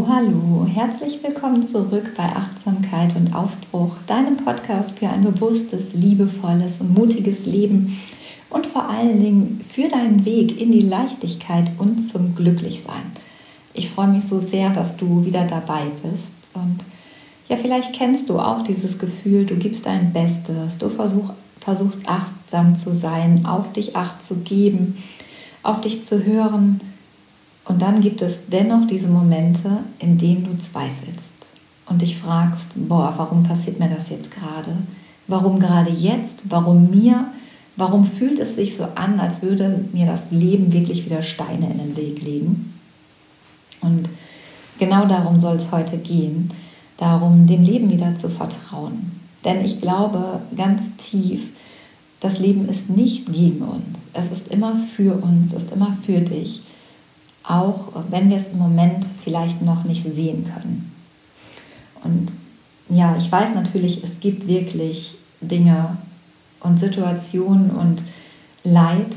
Hallo, hallo, herzlich willkommen zurück bei Achtsamkeit und Aufbruch, deinem Podcast für ein bewusstes, liebevolles und mutiges Leben und vor allen Dingen für deinen Weg in die Leichtigkeit und zum Glücklichsein. Ich freue mich so sehr, dass du wieder dabei bist und ja, vielleicht kennst du auch dieses Gefühl, du gibst dein Bestes, du versuchst achtsam zu sein, auf dich Acht zu geben, auf dich zu hören. Und dann gibt es dennoch diese Momente, in denen du zweifelst und dich fragst, warum passiert mir das jetzt gerade? Warum gerade jetzt? Warum mir? Warum fühlt es sich so an, als würde mir das Leben wirklich wieder Steine in den Weg legen? Und genau darum soll es heute gehen, darum, dem Leben wieder zu vertrauen. Denn ich glaube ganz tief, das Leben ist nicht gegen uns. Es ist immer für uns, es ist immer für dich. Auch wenn wir es im Moment vielleicht noch nicht sehen können. Und ja, ich weiß natürlich, es gibt wirklich Dinge und Situationen und Leid.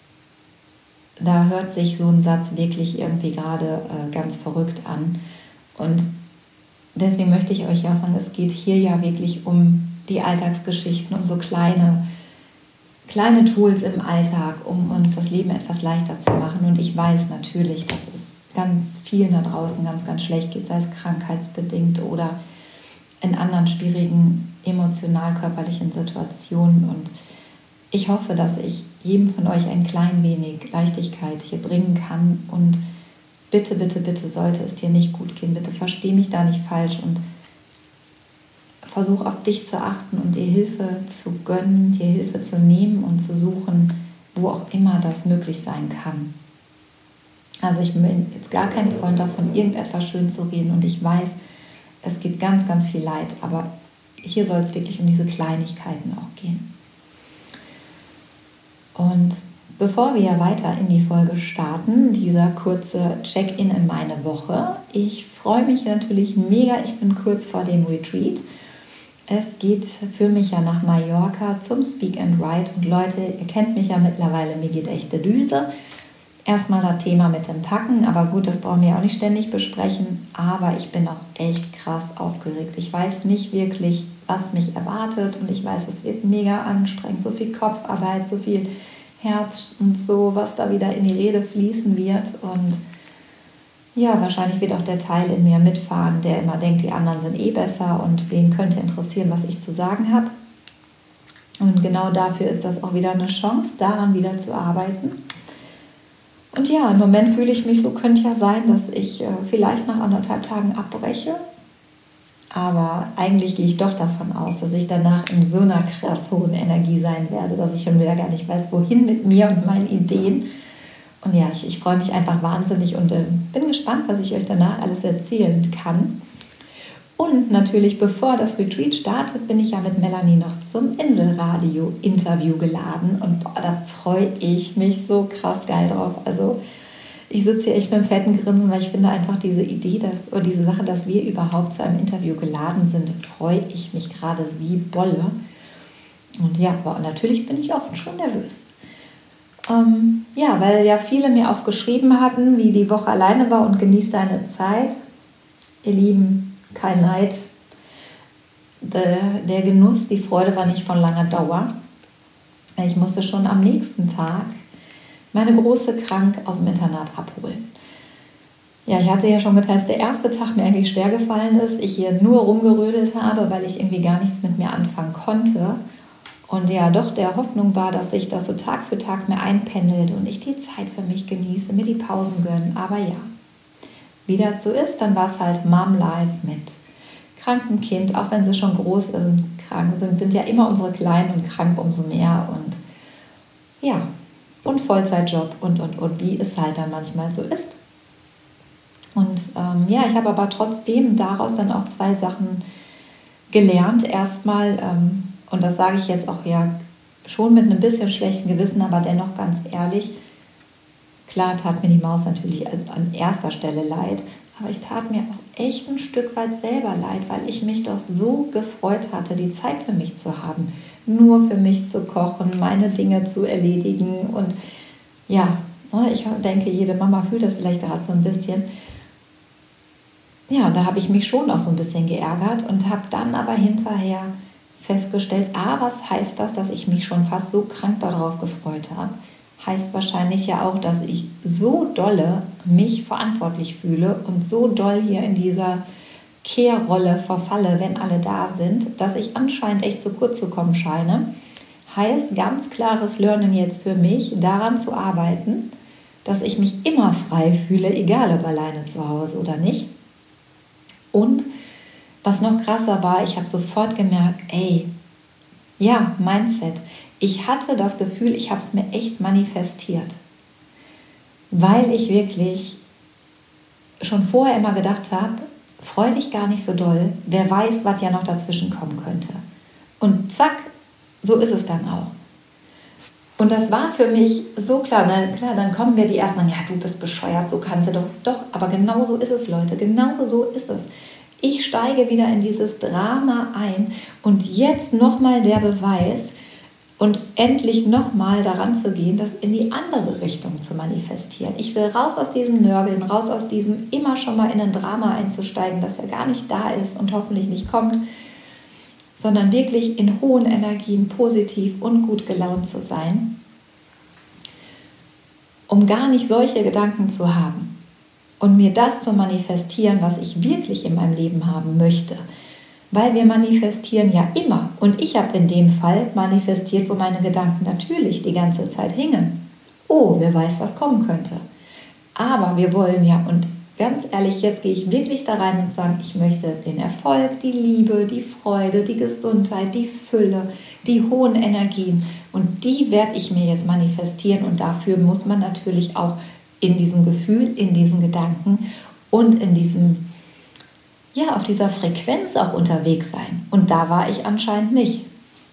Da hört sich so ein Satz wirklich irgendwie gerade ganz verrückt an. Und deswegen möchte ich euch auch sagen, es geht hier ja wirklich um die Alltagsgeschichten, um so kleine Tools im Alltag, um uns das Leben etwas leichter zu machen. Und ich weiß natürlich, dass es ganz vielen da draußen ganz, ganz schlecht geht, sei es krankheitsbedingt oder in anderen schwierigen emotional-körperlichen Situationen. Und ich hoffe, dass ich jedem von euch ein klein wenig Leichtigkeit hier bringen kann. Und bitte, bitte, bitte, sollte es dir nicht gut gehen, bitte versteh mich da nicht falsch und versuch auf dich zu achten und dir Hilfe zu gönnen, dir Hilfe zu nehmen und zu suchen, wo auch immer das möglich sein kann. Also ich bin jetzt gar kein Freund davon, irgendetwas schön zu reden und ich weiß, es gibt ganz, ganz viel Leid, aber hier soll es wirklich um diese Kleinigkeiten auch gehen. Und bevor wir weiter in die Folge starten, dieser kurze Check-in in meine Woche, ich freue mich natürlich mega, ich bin kurz vor dem Retreat. Es geht für mich ja nach Mallorca zum Speak and Write. Und Leute, ihr kennt mich ja mittlerweile, mir geht echt die Düse. Erstmal das Thema mit dem Packen, aber gut, das brauchen wir ja auch nicht ständig besprechen. Aber ich bin auch echt krass aufgeregt. Ich weiß nicht wirklich, was mich erwartet. Und ich weiß, es wird mega anstrengend. So viel Kopfarbeit, so viel Herz und so, was da wieder in die Rede fließen wird. Und ja, wahrscheinlich wird auch der Teil in mir mitfahren, der immer denkt, die anderen sind eh besser und wen könnte interessieren, was ich zu sagen habe. Und genau dafür ist das auch wieder eine Chance, daran wieder zu arbeiten. Und ja, im Moment fühle ich mich so, könnte ja sein, dass ich vielleicht nach 1,5 Tagen abbreche. Aber eigentlich gehe ich doch davon aus, dass ich danach in so einer krass hohen Energie sein werde, dass ich schon wieder gar nicht weiß, wohin mit mir und meinen Ideen. Und ja, ich freue mich einfach wahnsinnig und bin gespannt, was ich euch danach alles erzählen kann. Und natürlich, bevor das Retreat startet, bin ich ja mit Melanie noch zum Inselradio-Interview geladen. Und da freue ich mich so krass geil drauf. Also ich sitze hier echt mit einem fetten Grinsen, weil ich finde einfach diese Idee, oder diese Sache, dass wir überhaupt zu einem Interview geladen sind, freue ich mich gerade wie Bolle. Und ja, aber natürlich bin ich auch schon nervös. Ja, weil ja viele mir auch geschrieben hatten, wie die Woche alleine war und genießt deine Zeit. Ihr Lieben, kein Leid. Der Genuss, die Freude war nicht von langer Dauer. Ich musste schon am nächsten Tag meine Große krank aus dem Internat abholen. Ja, ich hatte ja schon geteilt, dass der erste Tag mir eigentlich schwer gefallen ist. Ich hier nur rumgerödelt habe, weil ich irgendwie gar nichts mit mir anfangen konnte. Und ja, doch der Hoffnung war, dass sich das so Tag für Tag mehr einpendelt und ich die Zeit für mich genieße, mir die Pausen gönne. Aber ja, wie das so ist, dann war es halt Mom Life mit krankem Kind, auch wenn sie schon groß und krank sind ja immer unsere Kleinen und krank umso mehr. Und ja, und Vollzeitjob und, wie es halt dann manchmal so ist. Und ja, ich habe aber trotzdem daraus dann auch 2 Sachen gelernt. Erstmal, und das sage ich jetzt auch ja schon mit einem bisschen schlechten Gewissen, aber dennoch ganz ehrlich, klar tat mir die Maus natürlich an erster Stelle leid, aber ich tat mir auch echt ein Stück weit selber leid, weil ich mich doch so gefreut hatte, die Zeit für mich zu haben, nur für mich zu kochen, meine Dinge zu erledigen. Und ja, ich denke, jede Mama fühlt das vielleicht gerade so ein bisschen. ja, da habe ich mich schon auch so ein bisschen geärgert und habe dann aber hinterher festgestellt, was heißt das, dass ich mich schon fast so krank darauf gefreut habe? Heißt wahrscheinlich ja auch, dass ich so dolle mich verantwortlich fühle und so doll hier in dieser Kehrrolle verfalle, wenn alle da sind, dass ich anscheinend echt zu kurz zu kommen scheine. Heißt ganz klares Learning jetzt für mich, daran zu arbeiten, dass ich mich immer frei fühle, egal ob alleine zu Hause oder nicht. Und was noch krasser war, ich habe sofort gemerkt, Mindset. Ich hatte das Gefühl, ich habe es mir echt manifestiert, weil ich wirklich schon vorher immer gedacht habe, freu dich gar nicht so doll, wer weiß, was ja noch dazwischen kommen könnte. Und zack, so ist es dann auch. Und das war für mich so klar, dann kommen wir die ersten sagen, ja, du bist bescheuert, so kannst du doch, aber genau so ist es, Leute, genau so ist es. Ich steige wieder in dieses Drama ein und jetzt nochmal der Beweis und endlich nochmal daran zu gehen, das in die andere Richtung zu manifestieren. Ich will raus aus diesem Nörgeln, raus aus diesem immer schon mal in ein Drama einzusteigen, das ja gar nicht da ist und hoffentlich nicht kommt, sondern wirklich in hohen Energien positiv und gut gelaunt zu sein, um gar nicht solche Gedanken zu haben und mir das zu manifestieren, was ich wirklich in meinem Leben haben möchte. Weil wir manifestieren ja immer. Und ich habe in dem Fall manifestiert, wo meine Gedanken natürlich die ganze Zeit hingen. Oh, wer weiß, was kommen könnte. Aber wir wollen ja, und ganz ehrlich, jetzt gehe ich wirklich da rein und sage, ich möchte den Erfolg, die Liebe, die Freude, die Gesundheit, die Fülle, die hohen Energien. Und die werde ich mir jetzt manifestieren. Und dafür muss man natürlich auch in diesem Gefühl, in diesen Gedanken und in diesem, auf dieser Frequenz auch unterwegs sein. Und da war ich anscheinend nicht.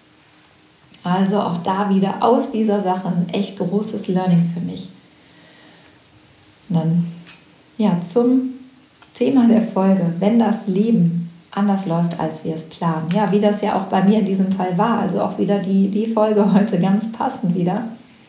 Also auch da wieder aus dieser Sache ein echt großes Learning für mich. Und dann, zum Thema der Folge, wenn das Leben anders läuft, als wir es planen. Ja, wie das ja auch bei mir in diesem Fall war. Also auch wieder die Folge heute ganz passend wieder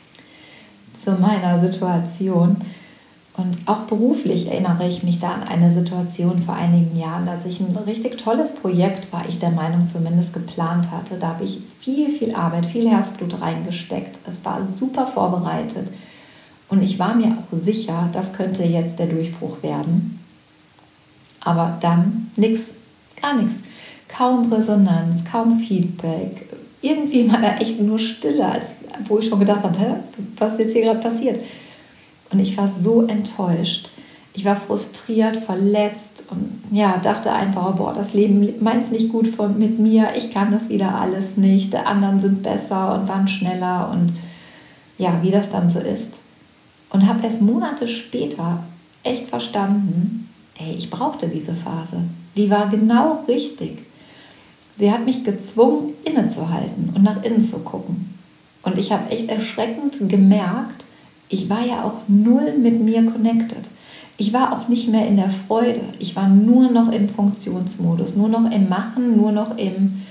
zu meiner Situation. Und auch beruflich erinnere ich mich da an eine Situation vor einigen Jahren, als ich ein richtig tolles Projekt, war ich der Meinung zumindest, geplant hatte. Da habe ich viel Arbeit, viel Herzblut reingesteckt. Es war super vorbereitet. Und ich war mir auch sicher, das könnte jetzt der Durchbruch werden. Aber dann nichts, gar nichts. Kaum Resonanz, kaum Feedback. Irgendwie war da echt nur Stille, wo ich schon gedacht habe, was ist jetzt hier gerade passiert? Und ich war so enttäuscht. Ich war frustriert, verletzt und dachte einfach, das Leben meint es nicht gut mit mir. Ich kann das wieder alles nicht. Die anderen sind besser und waren schneller und wie das dann so ist. Und habe erst Monate später echt verstanden, ich brauchte diese Phase. Die war genau richtig. Sie hat mich gezwungen, innezuhalten und nach innen zu gucken. Und ich habe echt erschreckend gemerkt, ich war ja auch null mit mir connected. Ich war auch nicht mehr in der Freude. Ich war nur noch im Funktionsmodus, nur noch im Machen, nur noch im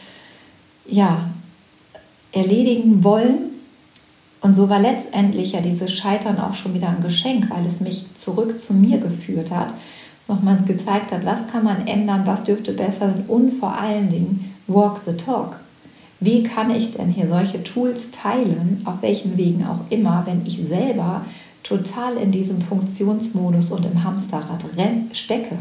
Erledigen wollen. Und so war letztendlich ja dieses Scheitern auch schon wieder ein Geschenk, weil es mich zurück zu mir geführt hat, nochmal gezeigt hat, was kann man ändern, was dürfte besser sein und vor allen Dingen walk the talk. Wie kann ich denn hier solche Tools teilen, auf welchen Wegen auch immer, wenn ich selber total in diesem Funktionsmodus und im Hamsterrad stecke?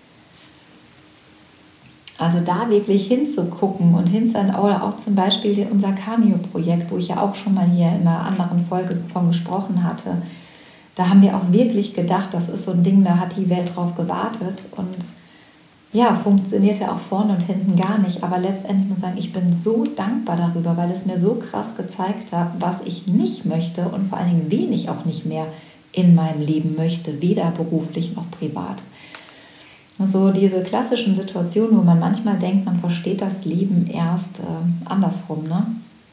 Also da wirklich hinzugucken und oder auch zum Beispiel unser Cameo-Projekt, wo ich ja auch schon mal hier in einer anderen Folge von gesprochen hatte. Da haben wir auch wirklich gedacht, das ist so ein Ding, da hat die Welt drauf gewartet und funktionierte auch vorne und hinten gar nicht. Aber letztendlich muss ich sagen, ich bin so dankbar darüber, weil es mir so krass gezeigt hat, was ich nicht möchte und vor allen Dingen, wen ich auch nicht mehr in meinem Leben möchte, weder beruflich noch privat. So diese klassischen Situationen, wo man manchmal denkt, man versteht das Leben erst andersrum. Ne?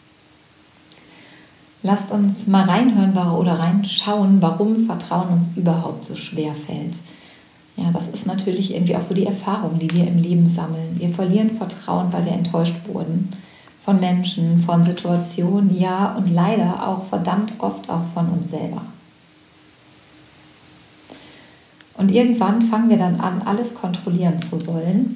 Lasst uns mal reinhören oder reinschauen, warum Vertrauen uns überhaupt so schwer fällt. Ja, das ist natürlich irgendwie auch so die Erfahrung, die wir im Leben sammeln. Wir verlieren Vertrauen, weil wir enttäuscht wurden von Menschen, von Situationen, und leider auch verdammt oft auch von uns selber. Und irgendwann fangen wir dann an, alles kontrollieren zu wollen,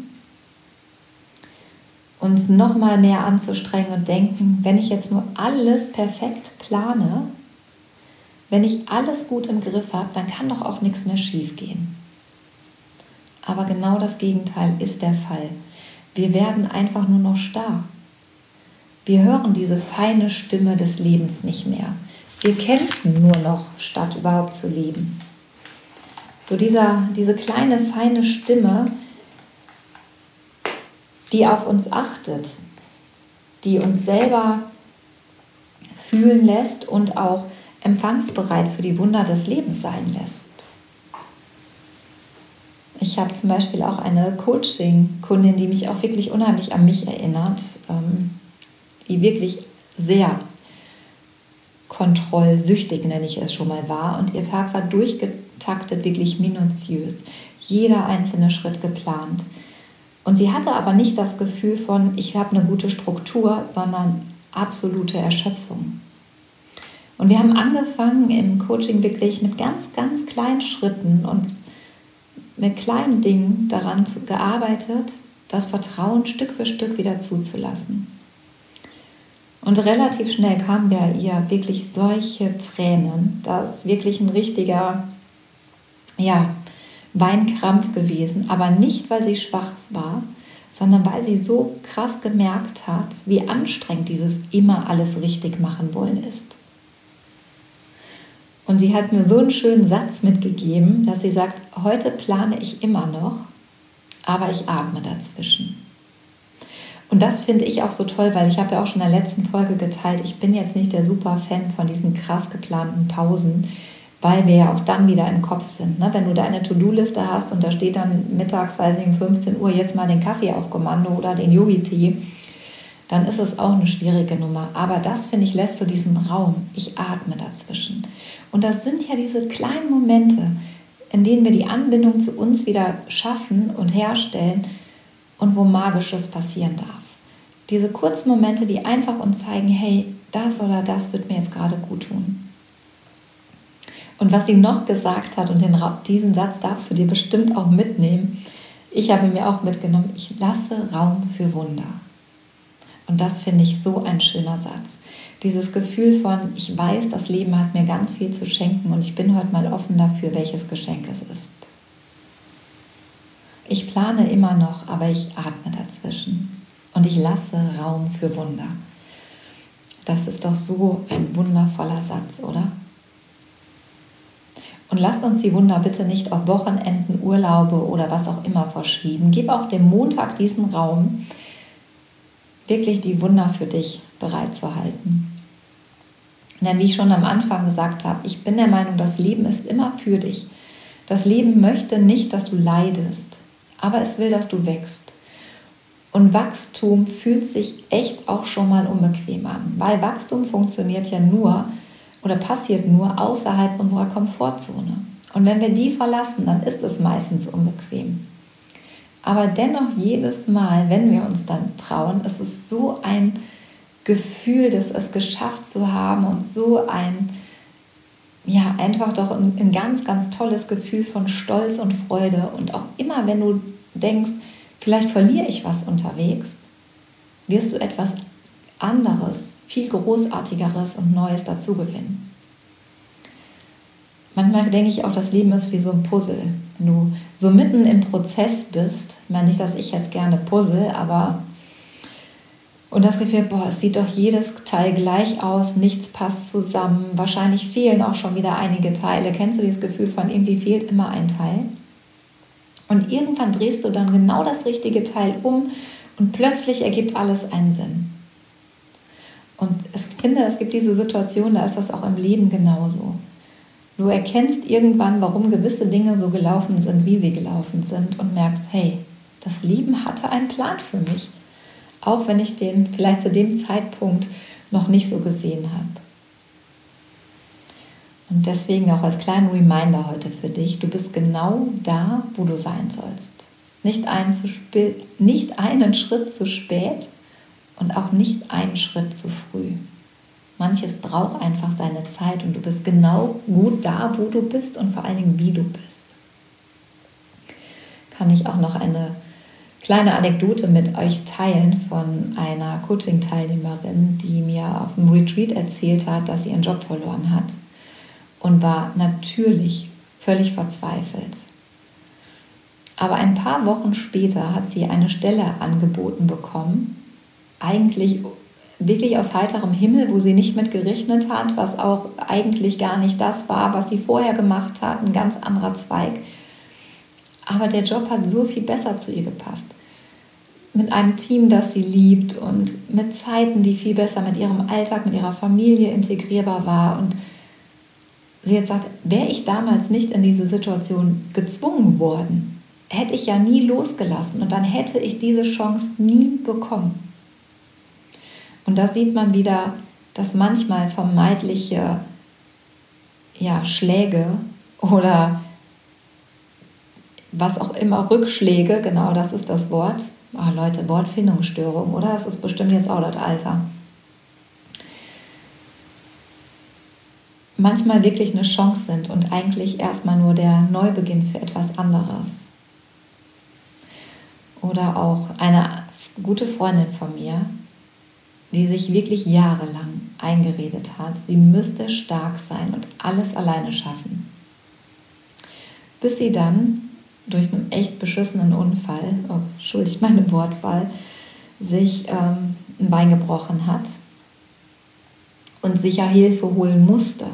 uns noch mal mehr anzustrengen und denken, wenn ich jetzt nur alles perfekt plane, wenn ich alles gut im Griff habe, dann kann doch auch nichts mehr schief gehen. Aber genau das Gegenteil ist der Fall. Wir werden einfach nur noch starr. Wir hören diese feine Stimme des Lebens nicht mehr. Wir kämpfen nur noch, statt überhaupt zu leben. So diese kleine, feine Stimme, die auf uns achtet, die uns selber fühlen lässt und auch empfangsbereit für die Wunder des Lebens sein lässt. Ich habe zum Beispiel auch eine Coaching-Kundin, die mich auch wirklich unheimlich an mich erinnert, die wirklich sehr kontrollsüchtig, nenne ich es schon mal, war. Und ihr Tag war durchgetaktet, wirklich minutiös. Jeder einzelne Schritt geplant. Und sie hatte aber nicht das Gefühl von, ich habe eine gute Struktur, sondern absolute Erschöpfung. Und wir haben angefangen im Coaching wirklich mit ganz, ganz kleinen Schritten und mit kleinen Dingen daran gearbeitet, das Vertrauen Stück für Stück wieder zuzulassen. Und relativ schnell kamen bei ihr wirklich solche Tränen. Das ist wirklich ein richtiger Weinkrampf gewesen. Aber nicht, weil sie schwach war, sondern weil sie so krass gemerkt hat, wie anstrengend dieses immer alles richtig machen wollen ist. Und sie hat mir so einen schönen Satz mitgegeben, dass sie sagt, heute plane ich immer noch, aber ich atme dazwischen. Und das finde ich auch so toll, weil ich habe ja auch schon in der letzten Folge geteilt, ich bin jetzt nicht der super Fan von diesen krass geplanten Pausen, weil wir ja auch dann wieder im Kopf sind. Ne? Wenn du deine To-Do-Liste hast und da steht dann mittags, weiß ich, um 15 Uhr jetzt mal den Kaffee auf Kommando oder den Yogi-Tee, dann ist es auch eine schwierige Nummer. Aber das, finde ich, lässt so diesen Raum. Ich atme dazwischen. Und das sind ja diese kleinen Momente, in denen wir die Anbindung zu uns wieder schaffen und herstellen und wo Magisches passieren darf. Diese kurzen Momente, die einfach uns zeigen, hey, das oder das wird mir jetzt gerade gut tun. Und was sie noch gesagt hat, und diesen Satz darfst du dir bestimmt auch mitnehmen, ich habe mir auch mitgenommen, ich lasse Raum für Wunder. Und das finde ich so ein schöner Satz. Dieses Gefühl von, ich weiß, das Leben hat mir ganz viel zu schenken und ich bin heute mal offen dafür, welches Geschenk es ist. Ich plane immer noch, aber ich atme dazwischen und ich lasse Raum für Wunder. Das ist doch so ein wundervoller Satz, oder? Und lasst uns die Wunder bitte nicht auf Wochenenden, Urlaube oder was auch immer verschieben. Gib auch dem Montag diesen Raum, wirklich die Wunder für dich bereitzuhalten. Denn wie ich schon am Anfang gesagt habe, ich bin der Meinung, das Leben ist immer für dich. Das Leben möchte nicht, dass du leidest, aber es will, dass du wächst. Und Wachstum fühlt sich echt auch schon mal unbequem an, weil Wachstum funktioniert ja nur oder passiert nur außerhalb unserer Komfortzone. Und wenn wir die verlassen, dann ist es meistens unbequem. Aber dennoch jedes Mal, wenn wir uns dann trauen, ist es so ein Gefühl, es geschafft zu haben und so ein, einfach doch ein ganz, ganz tolles Gefühl von Stolz und Freude. Und auch immer, wenn du denkst, vielleicht verliere ich was unterwegs, wirst du etwas anderes, viel Großartigeres und Neues dazu gewinnen. Manchmal denke ich auch, das Leben ist wie so ein Puzzle. Wenn du so mitten im Prozess bist, ich meine nicht, dass ich jetzt gerne puzzle, aber und das Gefühl, es sieht doch jedes Teil gleich aus, nichts passt zusammen, wahrscheinlich fehlen auch schon wieder einige Teile. Kennst du dieses Gefühl von, irgendwie fehlt immer ein Teil? Und irgendwann drehst du dann genau das richtige Teil um und plötzlich ergibt alles einen Sinn. Und ich finde, es gibt diese Situation, da ist das auch im Leben genauso. Du erkennst irgendwann, warum gewisse Dinge so gelaufen sind, wie sie gelaufen sind und merkst, hey, das Leben hatte einen Plan für mich. Auch wenn ich den vielleicht zu dem Zeitpunkt noch nicht so gesehen habe. Und deswegen auch als kleinen Reminder heute für dich, du bist genau da, wo du sein sollst. Nicht einen Schritt zu spät und auch nicht einen Schritt zu früh. Manches braucht einfach seine Zeit und du bist genau gut da, wo du bist und vor allen Dingen, wie du bist. kann ich auch noch eine kleine Anekdote mit euch teilen von einer Coaching-Teilnehmerin, die mir auf dem Retreat erzählt hat, dass sie ihren Job verloren hat und war natürlich völlig verzweifelt. Aber ein paar Wochen später hat sie eine Stelle angeboten bekommen, eigentlich wirklich aus heiterem Himmel, wo sie nicht mit gerechnet hat, was auch eigentlich gar nicht das war, was sie vorher gemacht hat, ein ganz anderer Zweig. Aber der Job hat so viel besser zu ihr gepasst. Mit einem Team, das sie liebt und mit Zeiten, die viel besser mit ihrem Alltag, mit ihrer Familie integrierbar war. Und sie hat gesagt, wäre ich damals nicht in diese Situation gezwungen worden, hätte ich ja nie losgelassen und dann hätte ich diese Chance nie bekommen. Und da sieht man wieder, dass manchmal vermeintliche Schläge oder was auch immer, Rückschläge, genau das ist das Wort. Oh Leute, Wortfindungsstörung, oder? Das ist bestimmt jetzt auch das Alter. Manchmal wirklich eine Chance sind und eigentlich erstmal nur der Neubeginn für etwas anderes. Oder auch eine gute Freundin von mir, die sich wirklich jahrelang eingeredet hat, sie müsste stark sein und alles alleine schaffen. Bis sie dann durch einen echt beschissenen Unfall, entschuldigt meine Wortwahl, sich ein Bein gebrochen hat und sicher Hilfe holen musste.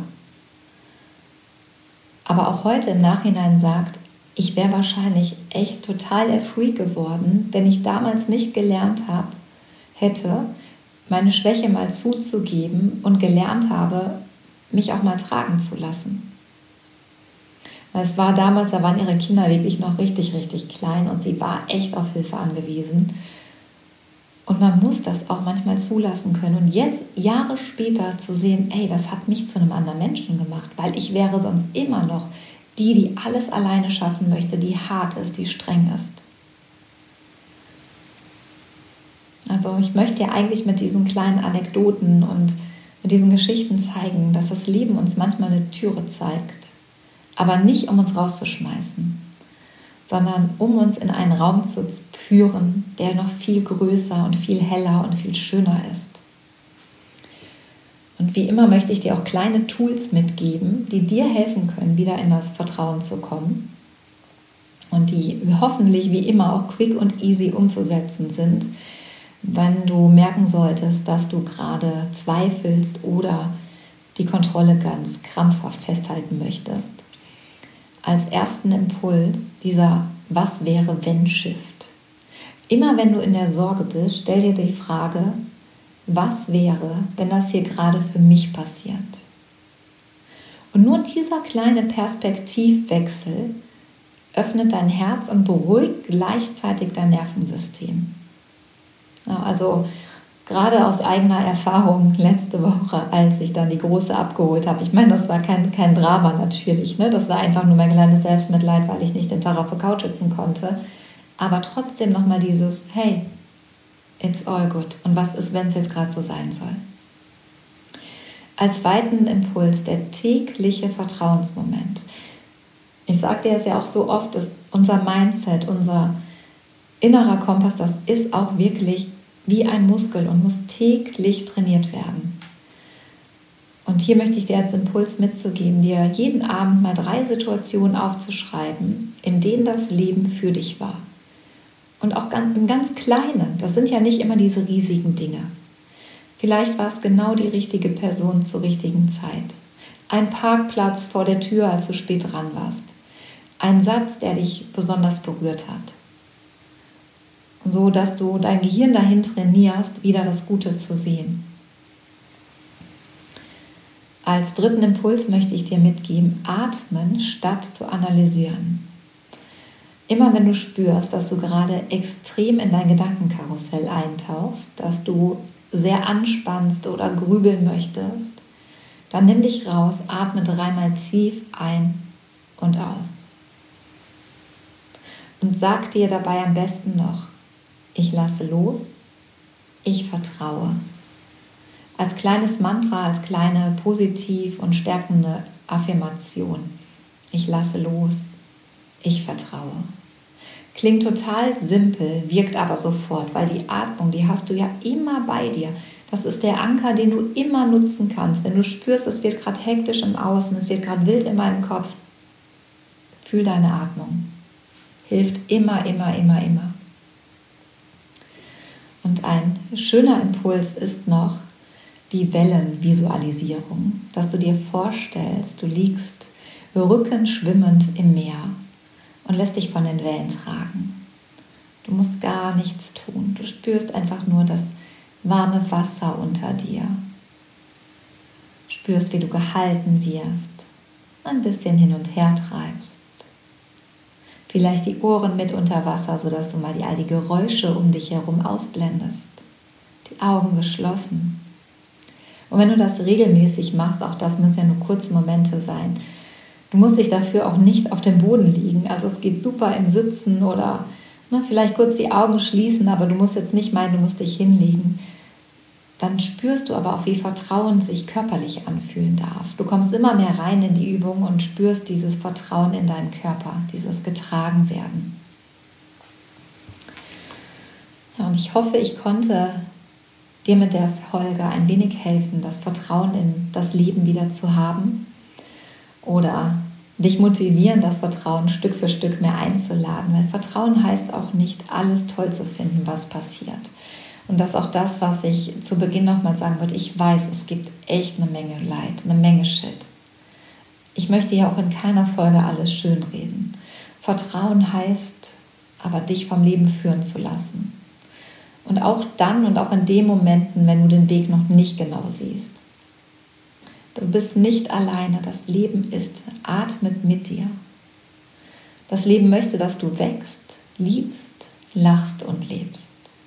Aber auch heute im Nachhinein sagt, ich wäre wahrscheinlich echt total der Freak geworden, wenn ich damals nicht gelernt hätte, meine Schwäche mal zuzugeben und gelernt habe, mich auch mal tragen zu lassen. Es war damals, da waren ihre Kinder wirklich noch richtig, richtig klein und sie war echt auf Hilfe angewiesen. Und man muss das auch manchmal zulassen können. Und jetzt, Jahre später, zu sehen, ey, das hat mich zu einem anderen Menschen gemacht, weil ich wäre sonst immer noch die alles alleine schaffen möchte, die hart ist, die streng ist. Also ich möchte ja eigentlich mit diesen kleinen Anekdoten und mit diesen Geschichten zeigen, dass das Leben uns manchmal eine Türe zeigt. Aber nicht, um uns rauszuschmeißen, sondern um uns in einen Raum zu führen, der noch viel größer und viel heller und viel schöner ist. Und wie immer möchte ich dir auch kleine Tools mitgeben, die dir helfen können, wieder in das Vertrauen zu kommen und die hoffentlich wie immer auch quick und easy umzusetzen sind, wenn du merken solltest, dass du gerade zweifelst oder die Kontrolle ganz krampfhaft festhalten möchtest. Als ersten Impuls dieser Was-wäre-wenn-Shift. Immer wenn du in der Sorge bist, stell dir die Frage, was wäre, wenn das hier gerade für mich passiert? Und nur dieser kleine Perspektivwechsel öffnet dein Herz und beruhigt gleichzeitig dein Nervensystem. Ja, also gerade aus eigener Erfahrung letzte Woche, als ich dann die Große abgeholt habe. Ich meine, das war kein Drama natürlich. Ne? Das war einfach nur mein kleines Selbstmitleid, weil ich nicht den Tag auf der Couch sitzen konnte. Aber trotzdem nochmal dieses, hey, it's all good. Und was ist, wenn es jetzt gerade so sein soll? Als zweiten Impuls der tägliche Vertrauensmoment. Ich sage dir es ja auch so oft, dass unser Mindset, unser innerer Kompass, das ist auch wirklich wie ein Muskel und muss täglich trainiert werden. Und hier möchte ich dir als Impuls mitzugeben, dir jeden Abend mal 3 Situationen aufzuschreiben, in denen das Leben für dich war. Und auch ganz kleine, das sind ja nicht immer diese riesigen Dinge. Vielleicht war es genau die richtige Person zur richtigen Zeit. Ein Parkplatz vor der Tür, als du spät dran warst. Ein Satz, der dich besonders berührt hat. So dass du dein Gehirn dahin trainierst, wieder das Gute zu sehen. Als dritten Impuls möchte ich dir mitgeben, atmen statt zu analysieren. Immer wenn du spürst, dass du gerade extrem in dein Gedankenkarussell eintauchst, dass du sehr anspannst oder grübeln möchtest, dann nimm dich raus, atme 3-mal tief ein und aus. Und sag dir dabei am besten noch, ich lasse los, ich vertraue. Als kleines Mantra, als kleine positiv und stärkende Affirmation. Ich lasse los, ich vertraue. Klingt total simpel, wirkt aber sofort, weil die Atmung, die hast du ja immer bei dir. Das ist der Anker, den du immer nutzen kannst. Wenn du spürst, es wird gerade hektisch im Außen, es wird gerade wild in meinem Kopf, fühl deine Atmung. Hilft immer, immer, immer, immer. Und ein schöner Impuls ist noch die Wellenvisualisierung, dass du dir vorstellst, du liegst rückenschwimmend im Meer und lässt dich von den Wellen tragen. Du musst gar nichts tun. Du spürst einfach nur das warme Wasser unter dir. Spürst, wie du gehalten wirst, ein bisschen hin und her treibst. Vielleicht die Ohren mit unter Wasser, sodass du mal all die Geräusche um dich herum ausblendest. Die Augen geschlossen. Und wenn du das regelmäßig machst, auch das müssen ja nur kurze Momente sein, du musst dich dafür auch nicht auf dem Boden liegen. Also es geht super im Sitzen oder vielleicht kurz die Augen schließen, aber du musst jetzt nicht meinen, du musst dich hinlegen. Dann spürst du aber auch, wie Vertrauen sich körperlich anfühlen darf. Du kommst immer mehr rein in die Übung und spürst dieses Vertrauen in deinem Körper, dieses Getragenwerden. Ja, und ich hoffe, ich konnte dir mit der Folge ein wenig helfen, das Vertrauen in das Leben wieder zu haben oder dich motivieren, das Vertrauen Stück für Stück mehr einzuladen. Weil Vertrauen heißt auch nicht, alles toll zu finden, was passiert. Und das ist auch das, was ich zu Beginn nochmal sagen würde. Ich weiß, es gibt echt eine Menge Leid, eine Menge Shit. Ich möchte ja auch in keiner Folge alles schönreden. Vertrauen heißt aber, dich vom Leben führen zu lassen. Und auch dann und auch in den Momenten, wenn du den Weg noch nicht genau siehst. Du bist nicht alleine. Das Leben ist, atmet mit dir. Das Leben möchte, dass du wächst, liebst, lachst und lebst.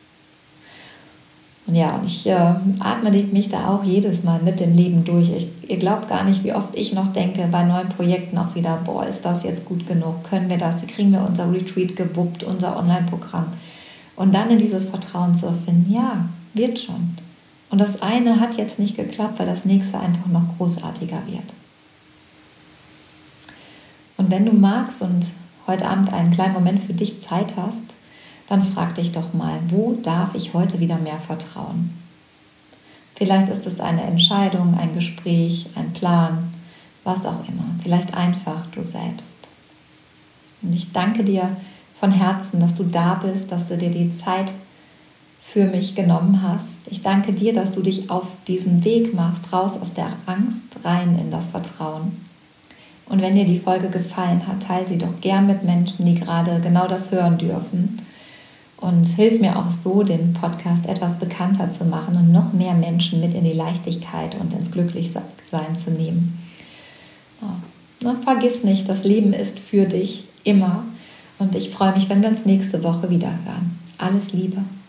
Und ja, ich atme mich da auch jedes Mal mit dem Leben durch. Ihr glaubt gar nicht, wie oft ich noch denke, bei neuen Projekten auch wieder, boah, ist das jetzt gut genug? Können wir das? Kriegen wir unser Retreat gewuppt, unser Online-Programm? Und dann in dieses Vertrauen zu finden, ja, wird schon. Und das eine hat jetzt nicht geklappt, weil das nächste einfach noch großartiger wird. Und wenn du magst und heute Abend einen kleinen Moment für dich Zeit hast, dann frag dich doch mal, wo darf ich heute wieder mehr vertrauen? Vielleicht ist es eine Entscheidung, ein Gespräch, ein Plan, was auch immer. Vielleicht einfach du selbst. Und ich danke dir von Herzen, dass du da bist, dass du dir die Zeit für mich genommen hast. Ich danke dir, dass du dich auf diesen Weg machst, raus aus der Angst, rein in das Vertrauen. Und wenn dir die Folge gefallen hat, teile sie doch gern mit Menschen, die gerade genau das hören dürfen. Und hilf mir auch so, den Podcast etwas bekannter zu machen und noch mehr Menschen mit in die Leichtigkeit und ins Glücklichsein zu nehmen. Ja. Vergiss nicht, das Leben ist für dich immer. Und ich freue mich, wenn wir uns nächste Woche wieder hören. Alles Liebe.